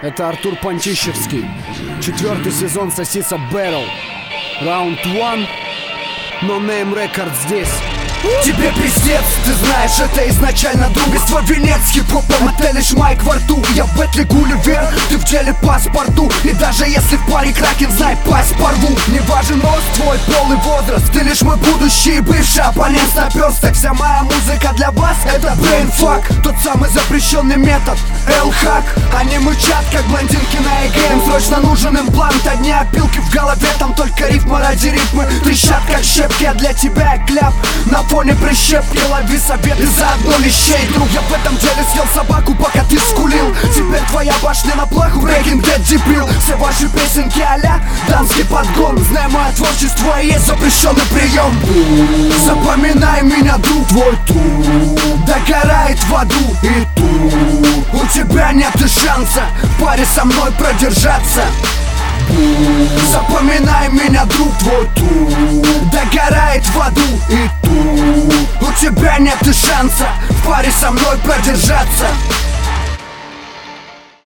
Это Артур Пантищевский. 4-й сезон Сосиса Бэррел. Раунд 1. No Name Records здесь. Тебе пиздец, ты знаешь, это изначально друг. Без твой венец хип-хопом, это лишь майк во рту. Я в бэтле Гулливер, ты в деле паспорту. И даже если в паре кракен, знай, пасть порву. Не важен рост, твой пол и возраст. Ты лишь мой будущий бывший оппонент с наперсток. Вся моя музыка для вас это брейнфак. Тот самый запрещенный метод, L-хак. Они мычат, как блондинки на ЭГ. Им срочно нужен имплант, одни опилки в голове. Там только рифма ради ритмы. Трещат, как щепки, а для тебя я кляп. На фоне прищепки, лови советы, заодно лещей. Друг, я в этом деле съел собаку, пока ты скулил. Теперь твоя башня на плаху, Breaking Dead дебил. Все ваши песенки а-ля дамский подгон. Знай, мое творчество и есть запрещенный прием. Запоминай меня, друг, твой труп догорает в аду. И тут у тебя нет и шанса в паре со мной продержаться. Запоминай меня, друг, твой труп догорает в аду. И тут у тебя нет и шанса в паре со мной продержаться.